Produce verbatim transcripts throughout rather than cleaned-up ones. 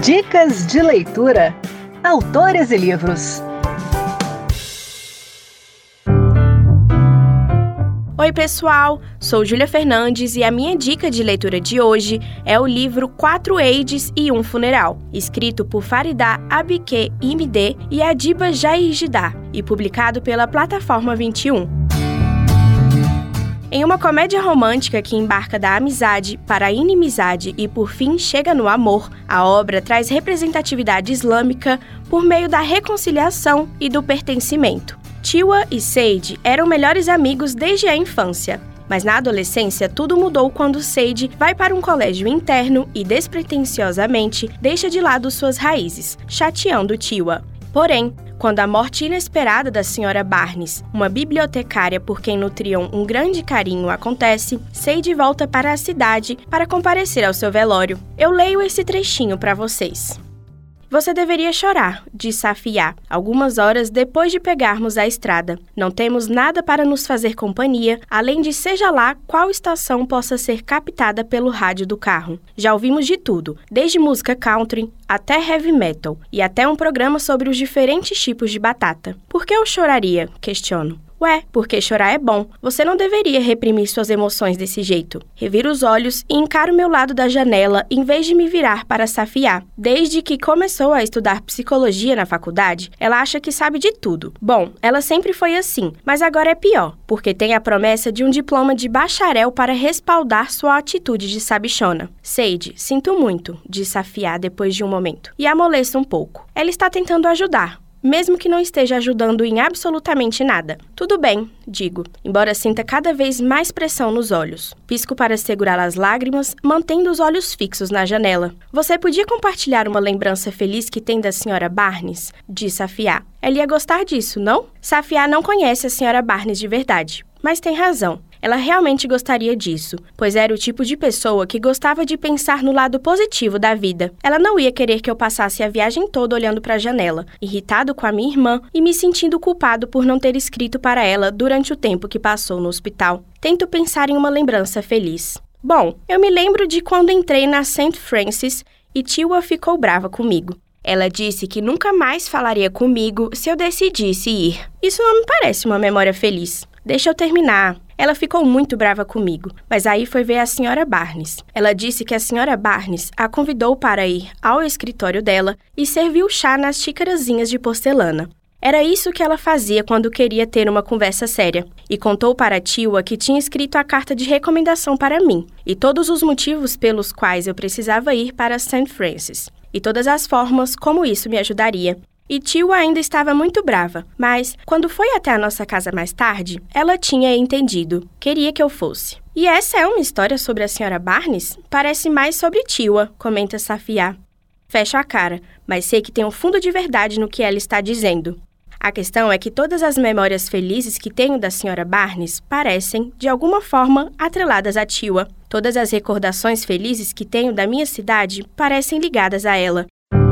Dicas de leitura. Autores e livros. Oi pessoal, sou Júlia Fernandes e a minha dica de leitura de hoje é o livro Quatro Eides e um Funeral, escrito por Farideh Abikeh Imide e Adiba Jair-Jiddah e publicado pela Plataforma vinte e um. Em uma comédia romântica que embarca da amizade para a inimizade e por fim chega no amor, a obra traz representatividade islâmica por meio da reconciliação e do pertencimento. Tiwa e Said eram melhores amigos desde a infância, mas na adolescência tudo mudou quando Said vai para um colégio interno e despretensiosamente deixa de lado suas raízes, chateando Tiwa. Porém, quando a morte inesperada da senhora Barnes, uma bibliotecária por quem nutriam um grande carinho, acontece, Said volta para a cidade para comparecer ao seu velório. Eu leio esse trechinho para vocês. Você deveria chorar, disse Safiya, algumas horas depois de pegarmos a estrada. Não temos nada para nos fazer companhia, além de seja lá qual estação possa ser captada pelo rádio do carro. Já ouvimos de tudo, desde música country até heavy metal, e até um programa sobre os diferentes tipos de batata. Por que eu choraria? Questiono. Ué, porque chorar é bom. Você não deveria reprimir suas emoções desse jeito. Reviro os olhos e encaro meu lado da janela em vez de me virar para Safiya. Desde que começou a estudar psicologia na faculdade, ela acha que sabe de tudo. Bom, ela sempre foi assim, mas agora é pior, porque tem a promessa de um diploma de bacharel para respaldar sua atitude de sabichona. Said, sinto muito, disse Safiya depois de um momento, e amoleça um pouco. Ela está tentando ajudar, mesmo que não esteja ajudando em absolutamente nada. Tudo bem, digo, embora sinta cada vez mais pressão nos olhos. Pisco para segurar as lágrimas, mantendo os olhos fixos na janela. Você podia compartilhar uma lembrança feliz que tem da senhora Barnes? Disse Safiya. Ela ia gostar disso, não? Safiya não conhece a senhora Barnes de verdade, mas tem razão. Ela realmente gostaria disso, pois era o tipo de pessoa que gostava de pensar no lado positivo da vida. Ela não ia querer que eu passasse a viagem toda olhando para a janela, irritado com a minha irmã e me sentindo culpado por não ter escrito para ela durante o tempo que passou no hospital. Tento pensar em uma lembrança feliz. Bom, eu me lembro de quando entrei na Saint Francis e Tiwa ficou brava comigo. Ela disse que nunca mais falaria comigo se eu decidisse ir. Isso não me parece uma memória feliz. Deixa eu terminar. Ela ficou muito brava comigo, mas aí foi ver a senhora Barnes. Ela disse que a senhora Barnes a convidou para ir ao escritório dela e serviu chá nas xícarazinhas de porcelana. Era isso que ela fazia quando queria ter uma conversa séria. E contou para a Tiwa que tinha escrito a carta de recomendação para mim, e todos os motivos pelos quais eu precisava ir para Saint Francis, e todas as formas como isso me ajudaria. E Tiwa ainda estava muito brava, mas, quando foi até a nossa casa mais tarde, ela tinha entendido. Queria que eu fosse. E essa é uma história sobre a senhora Barnes? Parece mais sobre Tiwa, comenta Safiya. Fecho a cara, mas sei que tem um fundo de verdade no que ela está dizendo. A questão é que todas as memórias felizes que tenho da senhora Barnes parecem, de alguma forma, atreladas a Tiwa. Todas as recordações felizes que tenho da minha cidade parecem ligadas a ela.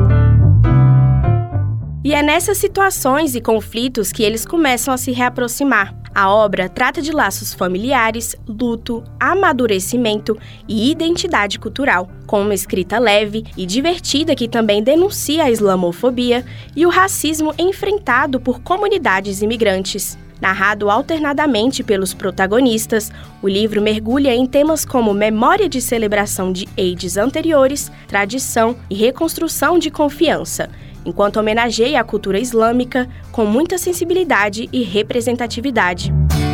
E é nessas situações e conflitos que eles começam a se reaproximar. A obra trata de laços familiares, luto, amadurecimento e identidade cultural, com uma escrita leve e divertida que também denuncia a islamofobia e o racismo enfrentado por comunidades imigrantes. Narrado alternadamente pelos protagonistas, o livro mergulha em temas como memória de celebração de eides anteriores, tradição e reconstrução de confiança, enquanto homenageia a cultura islâmica com muita sensibilidade e representatividade.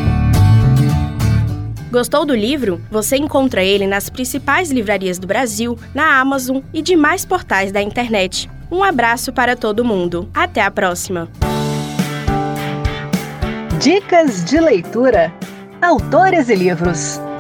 Gostou do livro? Você encontra ele nas principais livrarias do Brasil, na Amazon e demais portais da internet. Um abraço para todo mundo. Até a próxima! Dicas de leitura. Autores e livros.